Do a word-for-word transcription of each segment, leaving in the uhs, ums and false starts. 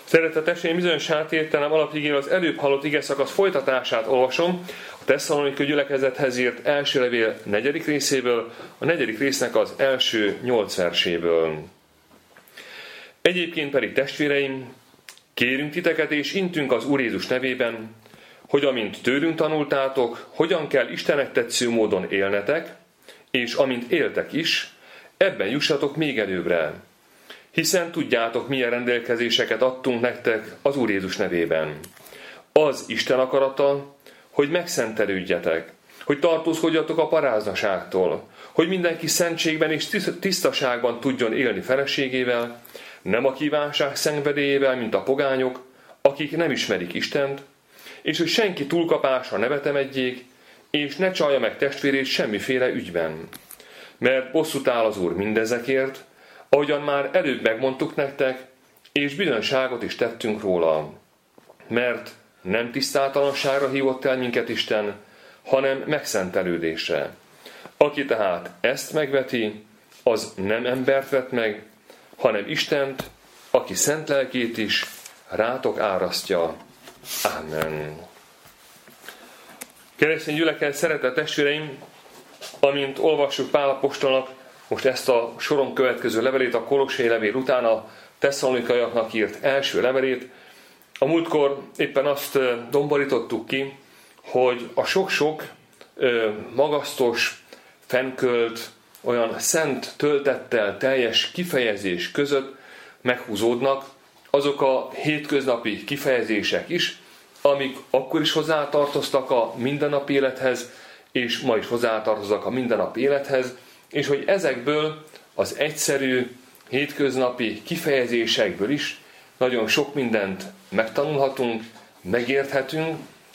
Szeretett testvéreim, bizonyos átértelem alapigéről az előbb hallott igeszakasz folytatását olvasom, a Tesszalonikai gyülekezethez írt első levél negyedik részéből, a negyedik résznek az első nyolc verséből. Egyébként pedig testvéreim, kérünk titeket és intünk az Úr Jézus nevében, hogy amint tőlünk tanultátok, hogyan kell Istennek tetsző módon élnetek, és amint éltek is, ebben jussatok még előbbre. Hiszen tudjátok, milyen rendelkezéseket adtunk nektek az Úr Jézus nevében. Az Isten akarata, hogy megszentelődjetek, hogy tartózkodjatok a paráznaságtól, hogy mindenki szentségben és tisztaságban tudjon élni feleségével, nem a kívánság szenvedélyével, mint a pogányok, akik nem ismerik Istent, és hogy senki túlkapásra ne vetemedjék, és ne csalja meg testvérét semmiféle ügyben. Mert bosszút áll az Úr mindezekért, ahogyan már előbb megmondtuk nektek, és bizonyságot is tettünk róla. Mert nem tisztátalanságra hívott el minket Isten, hanem megszentelődésre. Aki tehát ezt megveti, az nem embert vet meg, hanem Istent, aki szent lelkét is rátok árasztja. Amen. Keresztény gyülekezet, szeretett testvéreim, amint olvassuk Pál apostolnak most ezt a soron következő levelét, a Kolossé levél után a tesszalonikaiaknak írt első levelét, a múltkor éppen azt domborítottuk ki, hogy a sok-sok magasztos, fennkölt, olyan szent töltettel teljes kifejezés között meghúzódnak azok a hétköznapi kifejezések is, amik akkor is hozzátartoztak a mindennapi élethez, és ma is hozzátartoznak a mindennapi élethez, és hogy ezekből az egyszerű, hétköznapi kifejezésekből is nagyon sok mindent megtanulhatunk, megérthetünk,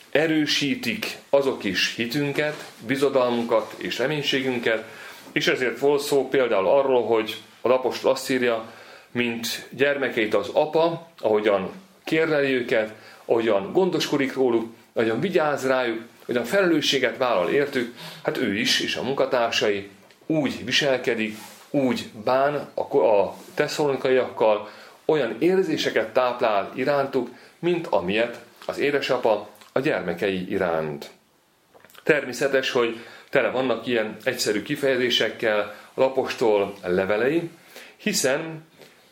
erősítik azok is hitünket, bizodalmunkat és reménységünket, és ezért volt szó például arról, hogy az apostol azt írja, mint gyermekeit az apa, ahogyan kérleli őket, ahogyan gondoskodik róluk, ahogyan vigyáz rájuk, ahogyan felelősséget vállal értük, hát ő is, és a munkatársai úgy viselkedik, úgy bán a tesszalonikaiakkal, olyan érzéseket táplál irántuk, mint amilyet az édesapa a gyermekei iránt. Természetes, hogy tele vannak ilyen egyszerű kifejezésekkel az apostol levelei, hiszen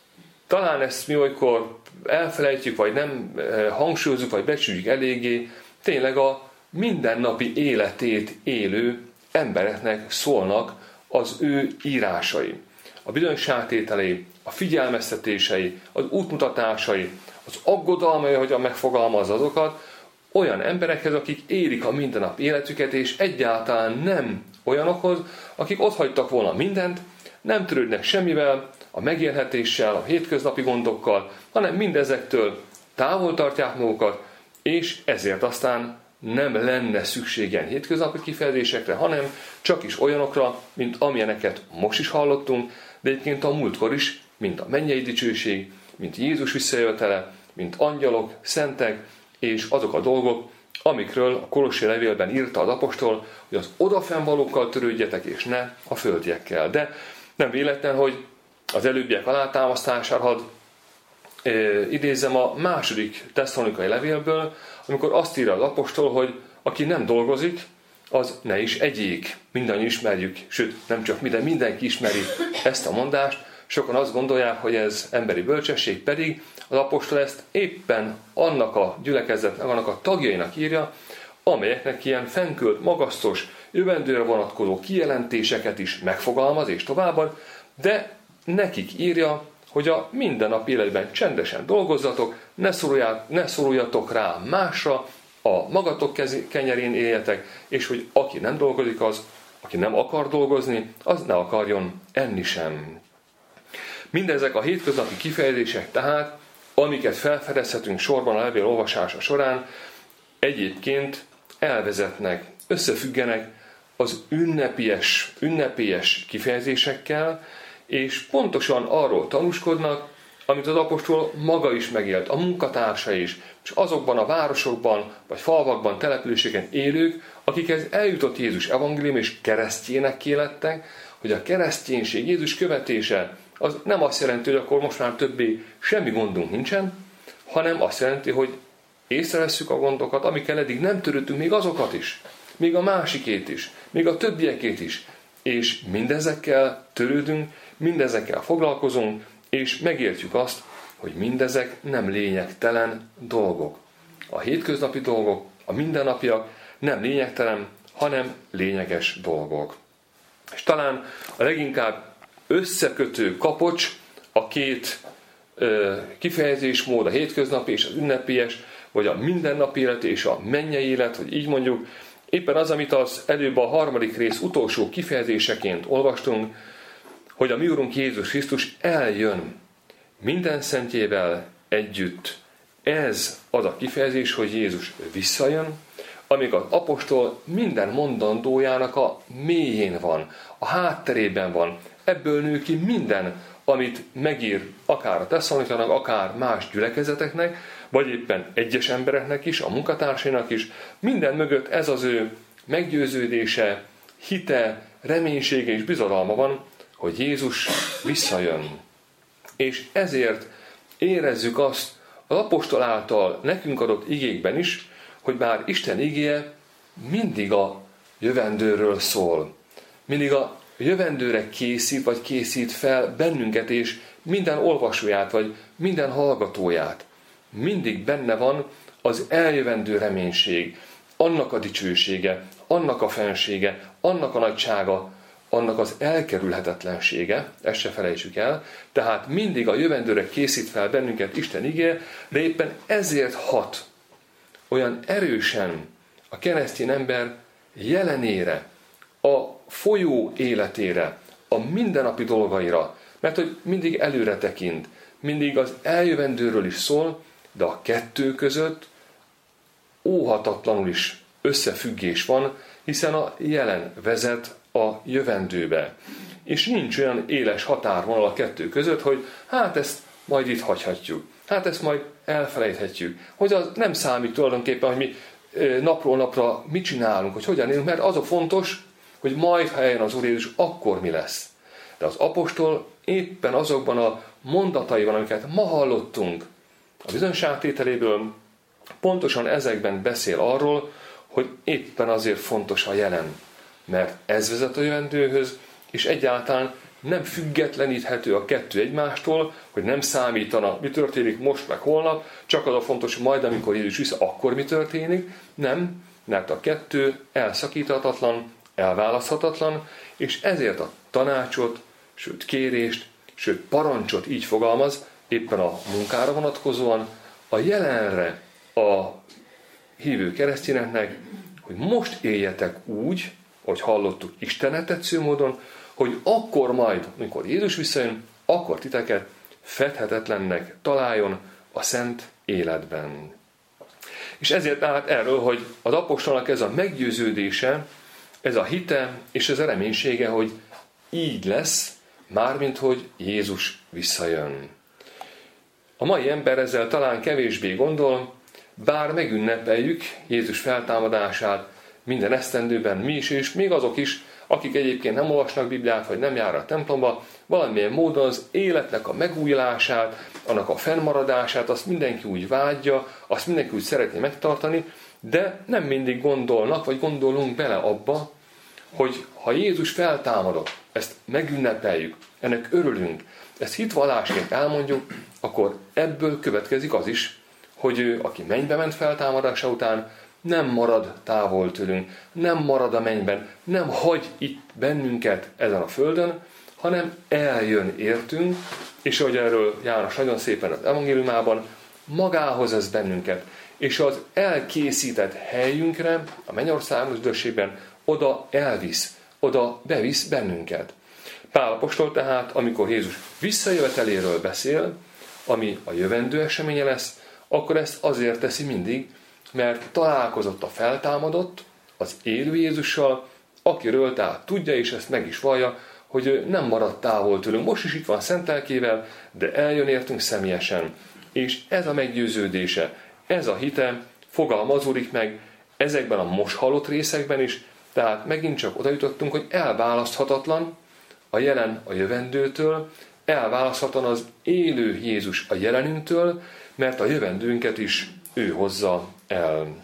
talán ezt mi olykor elfelejtjük, vagy nem hangsúlyozunk, vagy becsüljük eléggé, tényleg a mindennapi életét élő embereknek szólnak az ő írásai. A bizonyságtételei, a figyelmeztetései, az útmutatásai, az aggodalmai, hogyan megfogalmaz azokat, olyan emberekhez, akik élik a mindennapi életüket, és egyáltalán nem olyanokhoz, akik otthagytak volna mindent, nem törődnek semmivel, a megélhetéssel, a hétköznapi gondokkal, hanem mindezektől távol tartják magukat, és ezért aztán nem lenne szükségen hétköznapi kifejezésekre, hanem csak is olyanokra, mint amilyeneket most is hallottunk, de egyébként a múltkor is, mint a mennyei dicsőség, mint Jézus visszajövetele, mint angyalok, szentek, és azok a dolgok, amikről a Kolossé levélben írta az apostol, hogy az odafennvalókkal törődjetek, és ne a földiekkel. De nem véletlen, hogy az előbbiek alátámasztására hadd e, idézem a második tesszalonikai levélből, amikor azt írja az apostol, hogy aki nem dolgozik, az ne is egyék. Mindannyian ismerjük, sőt, nem csak mi, de mindenki ismeri ezt a mondást. Sokan azt gondolják, hogy ez emberi bölcsesség, pedig az apostol ezt éppen annak a gyülekezetnek, annak a tagjainak írja, amelyeknek ilyen fennkölt, magasztos, jövendőre vonatkozó kijelentéseket is megfogalmaz és továbbad, de nekik írja, hogy a mindennapi életben csendesen dolgozzatok, ne, szorulják, ne szoruljatok rá másra, a magatok kenyerén éljetek, és hogy aki nem dolgozik az, aki nem akar dolgozni, az ne akarjon enni sem. Mindezek a hétköznapi kifejezések tehát, amiket felfedezhetünk sorban a levél olvasása során, egyébként elvezetnek, összefüggenek az ünnepélyes, ünnepélyes kifejezésekkel, és pontosan arról tanúskodnak, amit az apostol maga is megélt, a munkatársa is, és azokban a városokban, vagy falvakban, településeken élők, akikhez eljutott Jézus evangélium, és keresztjének lettek, hogy a kereszténység, Jézus követése, az nem azt jelenti, hogy akkor most már többé semmi gondunk nincsen, hanem azt jelenti, hogy észrevesszük a gondokat, amikkel eddig nem törődtünk, még azokat is, még a másikét is, még a többiekét is, és mindezekkel törődünk, mindezekkel foglalkozunk, és megértjük azt, hogy mindezek nem lényegtelen dolgok. A hétköznapi dolgok, a mindennapiak nem lényegtelen, hanem lényeges dolgok. És talán a leginkább összekötő kapocs a két ö, kifejezésmód, a hétköznapi és az ünnepélyes, vagy a mindennapi élet és a mennyei élet, hogy így mondjuk, éppen az, amit az előbb a harmadik rész utolsó kifejezéseként olvastunk, hogy a mi Urunk Jézus Krisztus eljön minden szentjével együtt. Ez az a kifejezés, hogy Jézus visszajön, amíg az apostol minden mondandójának a mélyén van, a hátterében van. Ebből nő ki minden, amit megír akár a Tesszalonikának, akár más gyülekezeteknek, vagy éppen egyes embereknek is, a munkatársainak is. Minden mögött ez az ő meggyőződése, hite, reménysége és bizalma van, hogy Jézus visszajön. És ezért érezzük azt az apostol által nekünk adott igékben is, hogy bár Isten igéje mindig a jövendőről szól. Mindig a jövendőre készít, vagy készít fel bennünket és minden olvasóját, vagy minden hallgatóját. Mindig benne van az eljövendő reménység, annak a dicsősége, annak a fensége, annak a nagysága, annak az elkerülhetetlensége, ezt se felejtsük el, tehát mindig a jövendőre készít fel bennünket Isten igéje, de éppen ezért hat olyan erősen a keresztény ember jelenére, a folyó életére, a mindennapi dolgaira, mert hogy mindig előre tekint, mindig az eljövendőről is szól, de a kettő között óhatatlanul is összefüggés van, hiszen a jelen vezet a jövendőbe. És nincs olyan éles határvonal a kettő között, hogy hát ezt majd itt hagyhatjuk, hát ezt majd elfelejthetjük, hogy az nem számít tulajdonképpen, hogy mi napról napra mit csinálunk, hogy hogyan élünk, mert az a fontos, hogy majd, ha eljön az Úr Jézus, akkor mi lesz. De az apostol éppen azokban a mondataiban, amiket ma hallottunk a bizonyságtételéből, pontosan ezekben beszél arról, hogy éppen azért fontos a jelen, mert ez vezet a jövendőhöz, és egyáltalán nem függetleníthető a kettő egymástól, hogy nem számítana, mi történik most meg holnap, csak az a fontos, hogy majd, amikor Jézus vissza, akkor mi történik. Nem, mert a kettő elszakíthatatlan, elválaszthatatlan, és ezért a tanácsot, sőt kérést, sőt parancsot így fogalmaz, éppen a munkára vonatkozóan, a jelenre a hívő keresztényeknek, hogy most éljetek úgy, hogy hallottuk Istennek tetsző módon, hogy akkor majd, amikor Jézus visszajön, akkor titeket fedhetetlennek találjon a szent életben. És ezért állt erről, hogy az apostolnak ez a meggyőződése, ez a hite és ez a reménysége, hogy így lesz, mármint hogy Jézus visszajön. A mai ember ezzel talán kevésbé gondol, bár megünnepeljük Jézus feltámadását minden esztendőben mi is, és még azok is, akik egyébként nem olvasnak Bibliát, vagy nem jár a templomba, valamilyen módon az életnek a megújulását, annak a fennmaradását, azt mindenki úgy vágyja, azt mindenki úgy szeretné megtartani, de nem mindig gondolnak, vagy gondolunk bele abba, hogy ha Jézus feltámadott, ezt megünnepeljük, ennek örülünk, ezt hitvallásként elmondjuk, akkor ebből következik az is, hogy ő, aki mennybe ment feltámadása után, nem marad távol tőlünk, nem marad a mennyben, nem hagy itt bennünket ezen a földön, hanem eljön értünk, és ahogy erről János nagyon szépen az evangéliumában, magához ez bennünket, és az elkészített helyünkre, a mennyországos üdvösségben oda elvisz, oda bevisz bennünket. Pál apostol tehát, amikor Jézus visszajöveteléről beszél, ami a jövendő eseménye lesz, akkor ezt azért teszi mindig, mert találkozott a feltámadott, az élő Jézussal, akiről tehát tudja, és ezt meg is vallja, hogy ő nem maradt távol tőlünk. Most is itt van szent lelkével, de eljön értünk személyesen. És ez a meggyőződése, ez a hite fogalmazódik meg ezekben a most hallott részekben is, tehát megint csak oda jutottunk, hogy elválaszthatatlan a jelen a jövendőtől, elválaszthatatlan az élő Jézus a jelenünktől, mert a jövendőnket is ő hozza el.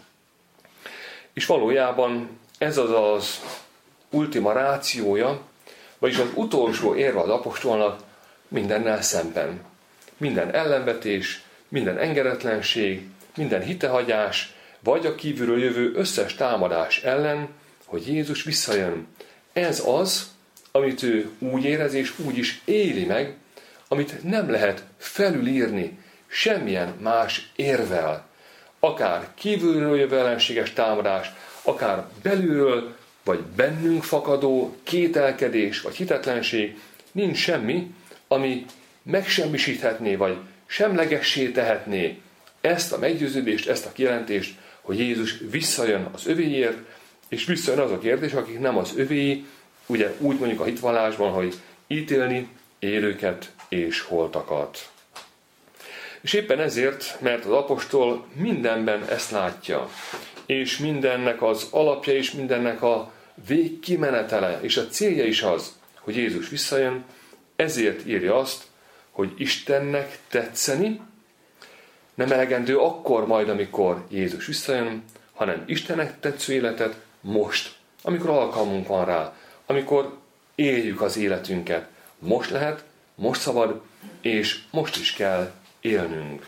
És valójában ez az az ultima rációja, vagyis az utolsó érve az apostolnak mindennel szemben. Minden ellenvetés, minden engedetlenség, minden hitehagyás, vagy a kívülről jövő összes támadás ellen, hogy Jézus visszajön. Ez az, amit ő úgy érez és úgy is éli meg, amit nem lehet felülírni semmilyen más érvel. Akár kívülről jövő ellenséges támadás, akár belülről, vagy bennünk fakadó kételkedés, vagy hitetlenség, nincs semmi, ami megsemmisíthetné, vagy semlegessé tehetné ezt a meggyőződést, ezt a kijelentést, hogy Jézus visszajön az övéért, és visszajön az a kérdés, akik nem az övéi, ugye úgy mondjuk a hitvallásban, hogy ítélni élőket és holtakat. És éppen ezért, mert az apostol mindenben ezt látja, és mindennek az alapja, és mindennek a végkimenetele, és a célja is az, hogy Jézus visszajön, ezért írja azt, hogy Istennek tetszeni nem elegendő akkor majd, amikor Jézus visszajön, hanem Istennek tetsző életet most, amikor alkalmunk van rá, amikor éljük az életünket. Most lehet, most szabad, és most is kell élnünk.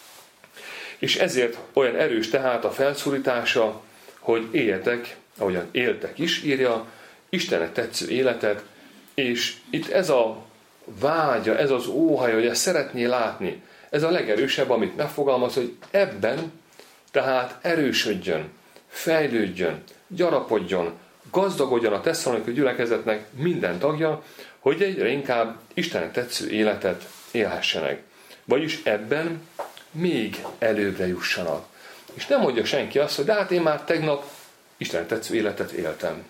És ezért olyan erős tehát a felszólítása, hogy éljetek, ahogyan éltek is, írja, Istennek tetsző életet, és itt ez a vágya, ez az óhaj, hogy ezt szeretné látni, ez a legerősebb, amit megfogalmaz, hogy ebben tehát erősödjön, fejlődjön, gyarapodjon, gazdagodjon a tesszalonikai gyülekezetnek minden tagja, hogy egyre inkább Istennek tetsző életet élhessenek. Vagyis ebben még előbbre jussanak. És nem mondja senki azt, hogy de hát én már tegnap Istennek tetsző életet éltem.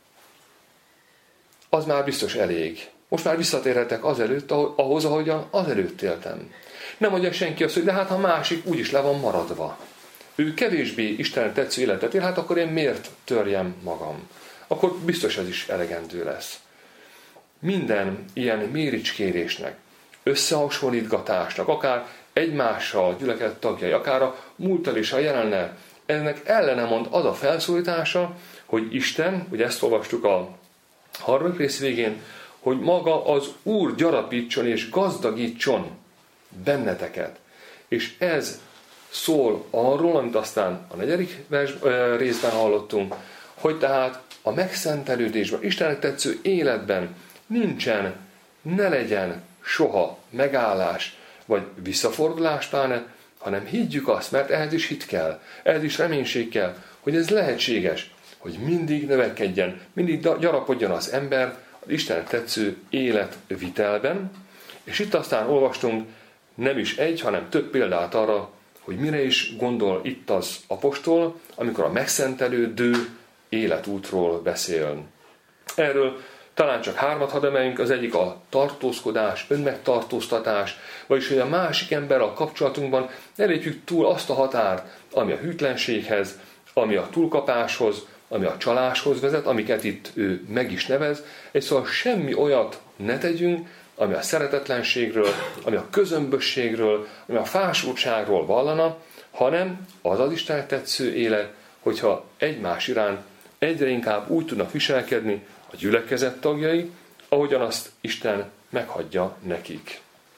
Az már biztos elég. Most már visszatérhetek azelőtt, ahhoz, ahogyan azelőtt éltem. Nem mondja senki azt, hogy de hát a másik úgyis le van maradva. Ő kevésbé Istennek tetsző életet él, hát akkor én miért törjem magam? Akkor biztos ez is elegendő lesz. Minden ilyen méricskérésnek, összehasonlítgatásnak, akár egymással, gyülekezet tagjai, akár a múlttal és a jelennel, ennek ellene mond az a felszólítása, hogy Isten, ugye ezt olvastuk a harmadik rész végén, hogy maga az Úr gyarapítson és gazdagítson benneteket. És ez szól arról, amit aztán a negyedik részben hallottunk, hogy tehát a megszentelődésben, Istennek tetsző életben nincsen, ne legyen soha megállás, vagy visszafordulás pláne, hanem higgyük azt, mert ehhez is hit kell, ehhez is reménység kell, hogy ez lehetséges, hogy mindig növekedjen, mindig gyarapodjon az ember az Istennek tetsző életvitelben, és itt aztán olvastunk nem is egy, hanem több példát arra, hogy mire is gondol itt az apostol, amikor a megszentelődő életútról beszél. Erről talán csak hármat hadd emeljünk, az egyik a tartózkodás, önmegtartóztatás, vagyis hogy a másik emberrel a kapcsolatunkban ne lépjük túl azt a határt, ami a hűtlenséghez, ami a túlkapáshoz, ami a csaláshoz vezet, amiket itt ő meg is nevez, és szóval semmi olyat ne tegyünk, ami a szeretetlenségről, ami a közömbösségről, ami a fásultságról vallana, hanem az az Istennek tetsző élet, hogyha egymás iránt egyre inkább úgy tudnak viselkedni a gyülekezet tagjai, ahogyan azt Isten meghagyja nekik.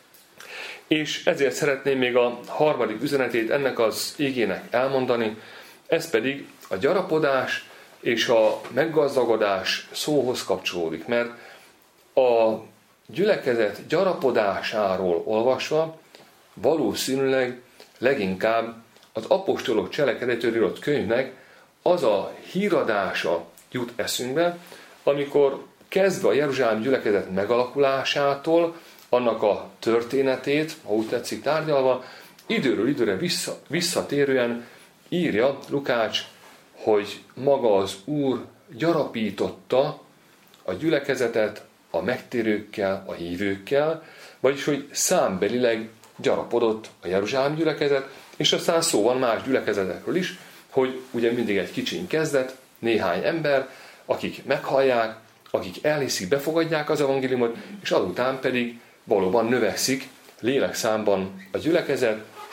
És ezért szeretném még a harmadik üzenetét ennek az igének elmondani, ez pedig a gyarapodás és a meggazdagodás szóhoz kapcsolódik, mert a gyülekezet gyarapodásáról olvasva valószínűleg leginkább az apostolok cselekedetéről írott könyvnek az a híradása jut eszünkbe, amikor kezdve a jeruzsálemi gyülekezet megalakulásától, annak a történetét, ha úgy tetszik tárgyalva, időről időre vissza, visszatérően írja Lukács, hogy maga az Úr gyarapította a gyülekezetet a megtérőkkel, a hívőkkel, vagyis hogy számbelileg gyarapodott a jeruzsálemi gyülekezet, és aztán szó van más gyülekezetekről is, hogy ugye mindig egy kicsin kezdett, néhány ember, akik meghallják, akik elhiszik, befogadják az evangéliumot, és azután pedig valóban növekszik lélekszámban a gyülekezet,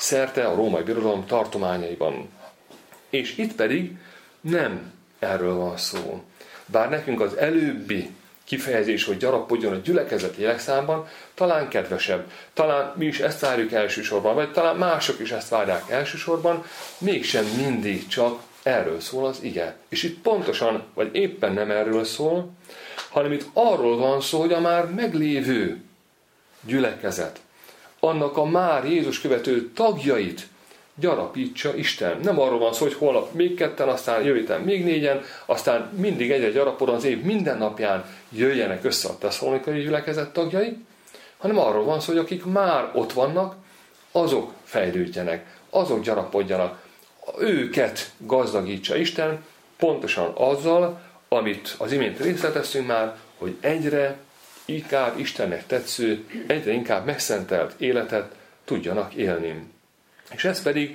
szerte a római birodalom tartományaiban. És itt pedig nem erről van szó. Bár nekünk az előbbi kifejezés, hogy gyarapodjon a gyülekezet lélekszámban, talán kedvesebb, talán mi is ezt várjuk elsősorban, vagy talán mások is ezt várják elsősorban, mégsem mindig csak erről szól az ige. És itt pontosan, vagy éppen nem erről szól, hanem itt arról van szó, hogy a már meglévő gyülekezet, annak a már Jézus követő tagjait gyarapítsa Isten. Nem arról van szó, hogy holnap még ketten, aztán jövő héten még négyen, aztán mindig egyre gyarapodon az év minden napján jöjjenek össze a tesszalonikai gyülekezet tagjai, hanem arról van szó, hogy akik már ott vannak, azok fejlődjenek, azok gyarapodjanak, őket gazdagítsa Isten, pontosan azzal, amit az imént részleteztünk már, hogy egyre inkább Istennek tetsző, egyre inkább megszentelt életet tudjanak élni. És ez pedig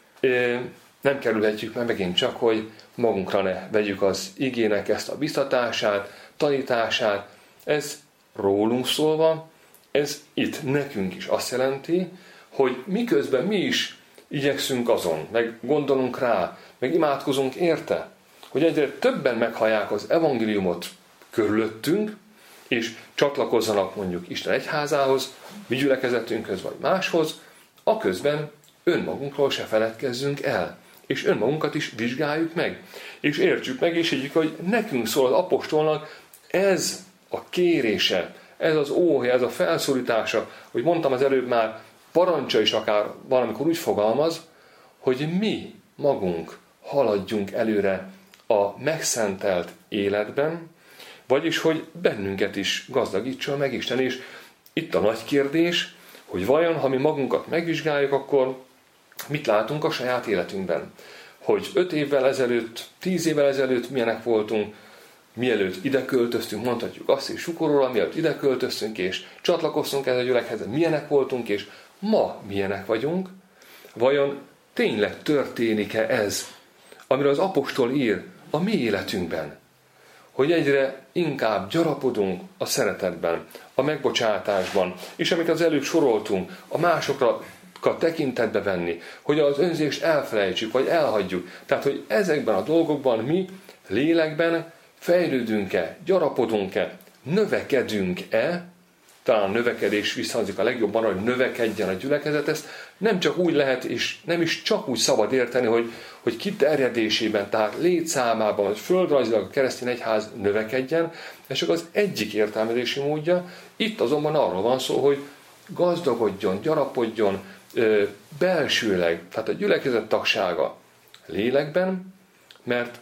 nem kerülhetjük meg megint csak, hogy magunkra ne vegyük az igének ezt a biztatását, tanítását. Ez rólunk szólva, ez itt nekünk is azt jelenti, hogy miközben mi is igyekszünk azon, meg gondolunk rá, meg imádkozunk érte, hogy egyre többen meghallják az evangéliumot körülöttünk, és csatlakozzanak mondjuk Isten egyházához, mi gyülekezetünkhöz vagy máshoz, aközben önmagunkról se feledkezzünk el, és önmagunkat is vizsgáljuk meg, és értsük meg, és higgyük, hogy nekünk szól az apostolnak ez a kérése, ez az óhaj, ez a felszólítása, hogy mondtam az előbb már, parancsa is akár valamikor úgy fogalmaz, hogy mi magunk haladjunk előre a megszentelt életben, vagyis, hogy bennünket is gazdagítson meg Isten. És itt a nagy kérdés, hogy vajon, ha mi magunkat megvizsgáljuk, akkor mit látunk a saját életünkben? Hogy öt évvel ezelőtt, tíz évvel ezelőtt milyenek voltunk, mielőtt ide költöztünk, mondhatjuk azt is sukoróra, mielőtt ide költöztünk, és csatlakoztunk ez a gyülekezethez, milyenek voltunk, és ma milyenek vagyunk? Vajon tényleg történik-e ez, amiről az apostol ír a mi életünkben? Hogy egyre inkább gyarapodunk a szeretetben, a megbocsátásban, és amit az előbb soroltunk, a másokra tekintetbe venni, hogy az önzést elfelejtsük, vagy elhagyjuk. Tehát, hogy ezekben a dolgokban mi lélekben fejlődünk-e, gyarapodunk-e, növekedünk-e, talán a növekedés visszhangzik a legjobban, hogy növekedjen a gyülekezet, ezt nem csak úgy lehet, és nem is csak úgy szabad érteni, hogy, hogy kiterjedésében, tehát létszámában, hogy földrajzilag a keresztény egyház növekedjen, ez csak az egyik értelmezési módja. Itt azonban arról van szó, hogy gazdagodjon, gyarapodjon, belsőleg, tehát a gyülekezet tagsága lélekben, mert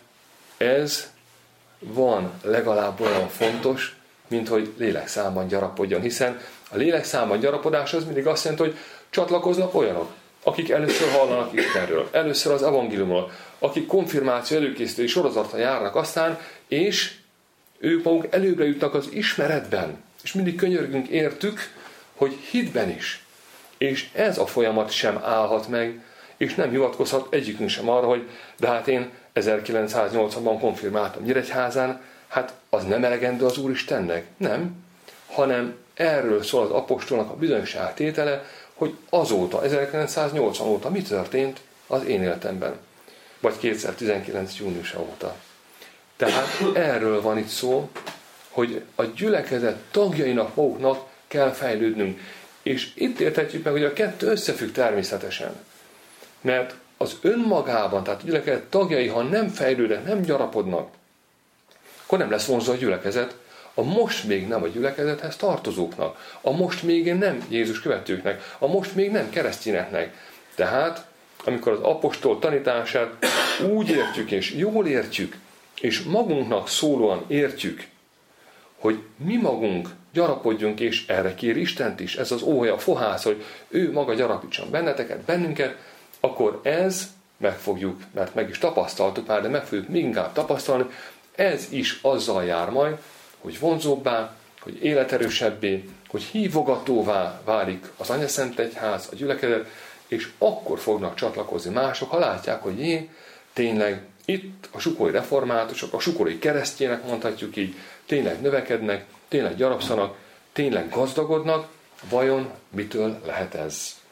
ez van legalább olyan fontos, mint hogy lélekszámban gyarapodjon, hiszen a lélekszámban gyarapodás az mindig azt jelenti, hogy csatlakoznak olyanok, akik először hallanak Istenről, először az evangéliumról, akik konfirmáció előkészítői sorozatra járnak aztán, és ők maguk előbbre jutnak az ismeretben, és mindig könyörgünk értük, hogy hitben is. És ez a folyamat sem állhat meg, és nem hivatkozhat egyikünk sem arra, hogy de hát én ezerkilencszáznyolcvanban konfirmáltam Nyíregyházán, hát az nem elegendő az Úristennek. Nem, hanem erről szól az apostolnak a bizonyságtétele, hogy azóta, ezerkilencszáznyolcvan óta mi történt az én életemben. Vagy kétezer-tizenkilenc júniusa óta. Tehát erről van itt szó, hogy a gyülekezet tagjainak maguknak kell fejlődnünk. És itt érthetjük meg, hogy a kettő összefügg természetesen. Mert az önmagában, tehát a gyülekezet tagjai, ha nem fejlődnek, nem gyarapodnak, akkor nem lesz vonzó a gyülekezet a most még nem a gyülekezethez tartozóknak, a most még nem Jézus követőknek, a most még nem keresztényeknek. Tehát, amikor az apostol tanítását úgy értjük, és jól értjük, és magunknak szólóan értjük, hogy mi magunk gyarapodjunk, és erre kér Istent is, ez az óhaja, a fohász, hogy ő maga gyarapítson benneteket, bennünket, akkor ez megfogjuk, mert meg is tapasztaltuk már, de meg fogjuk még inkább tapasztalni, ez is azzal jár majd, hogy vonzóbbá, hogy életerősebbé, hogy hívogatóvá válik az Anyaszent Egyház, a gyülekezet, és akkor fognak csatlakozni mások, ha látják, hogy jé, tényleg itt a sukói reformátusok, a sukói keresztjének mondhatjuk így, tényleg növekednek, tényleg gyarapszanak, tényleg gazdagodnak, vajon mitől lehet ez?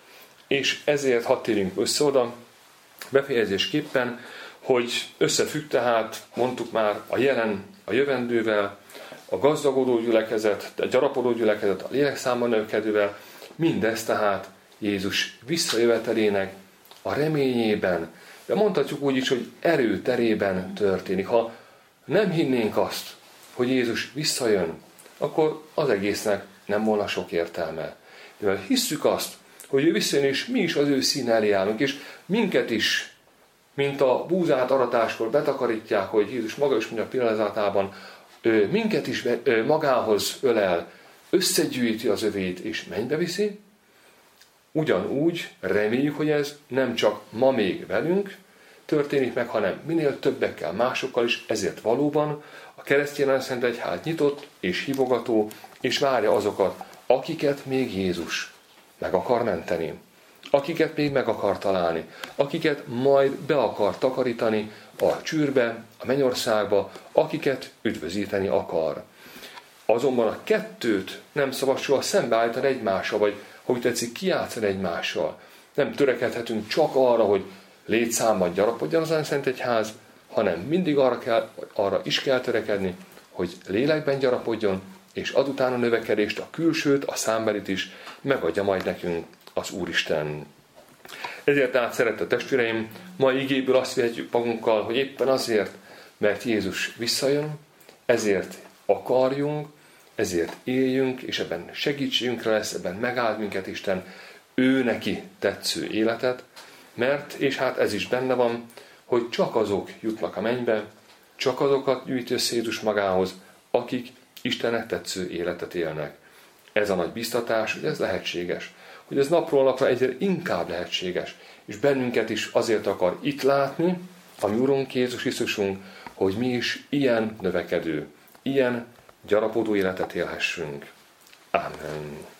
És ezért hadd térjünk össze oda, befejezésképpen, hogy összefügg tehát, mondtuk már, a jelen a jövendővel, a gazdagodó gyülekezet, a gyarapodó gyülekezet, a lélekszámban növekedővel, mindez tehát Jézus visszajövetelének a reményében, de mondhatjuk úgy is, hogy erőterében történik. Ha nem hinnénk azt, hogy Jézus visszajön, akkor az egésznek nem volna sok értelme. De mert hisszük azt, hogy ő visszajön, és mi is az ő szín elé állunk, és minket is, mint a búzát aratáskor betakarítják, hogy Jézus maga is mondja a pillanatában, minket is magához ölel, összegyűjti az övét, és mennybe viszi. Ugyanúgy reméljük, hogy ez nem csak ma még velünk történik meg, hanem minél többekkel, másokkal is, ezért valóban a keresztény Szent Egyház nyitott és hívogató, és várja azokat, akiket még Jézus meg akar menteni, akiket még meg akar találni, akiket majd be akar takarítani a csűrbe, a mennyországba, akiket üdvözíteni akar. Azonban a kettőt nem szabad soha szembeállítani egymással, vagy hogy tetszik, kijátszani egymással. Nem törekedhetünk csak arra, hogy létszámban gyarapodjon az Szent Egyház, hanem mindig arra, kell, arra is kell törekedni, hogy lélekben gyarapodjon, és azután a növekedést, a külsőt, a számbelit is megadja majd nekünk az Úristen. Ezért tehát, szeretett testvéreim, ma igéből azt vehetjük magunkkal, hogy éppen azért, mert Jézus visszajön, ezért akarjunk, ezért éljünk, és ebben segítségünkre lesz, ebben megáld minket Isten, ő neki tetsző életet, mert, és hát ez is benne van, hogy csak azok jutnak a mennybe, csak azokat gyűjti össze Jézus magához, akik Istennek tetsző életet élnek. Ez a nagy biztatás, hogy ez lehetséges, hogy ez napról napra egyre inkább lehetséges, és bennünket is azért akar itt látni, a mi Urunk Jézus Krisztusunk, hogy mi is ilyen növekedő, ilyen gyarapodó életet élhessünk. Amen.